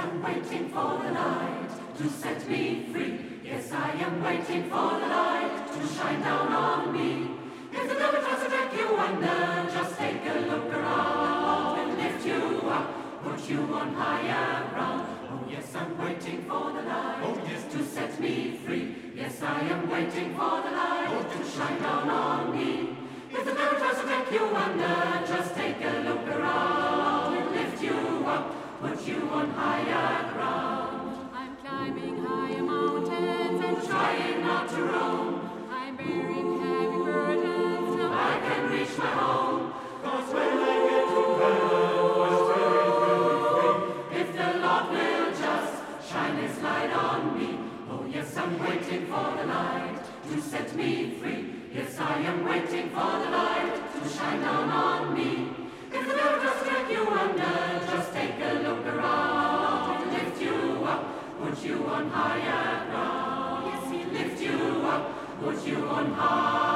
I'm waiting for the light to set me free. Yes, I am waiting for the light to shine down on me. If the devil tries to take you under, just take a look around and lift you up, put you on higher ground. Oh yes, I'm waiting for the light, oh yes, to set me free. Yes, I am waiting for the light, oh, to shine down on me. If the devil tries to take you under, just take a look around and lift you up, put you on higher ground. I'm climbing higher mountains and Trying not to roam, I'm bearing heavy burdens. Now I can reach my home. 'Cause when I get to heaven, my spirit will be free. If the Lord will just shine His light on me. Oh yes, I'm waiting for the light to set me free. Yes, I am waiting for the light to shine down on me. If the devil just take you under, just take a look around and lift you up, put you on higher ground. Yes, He'll lift you up, put you on higher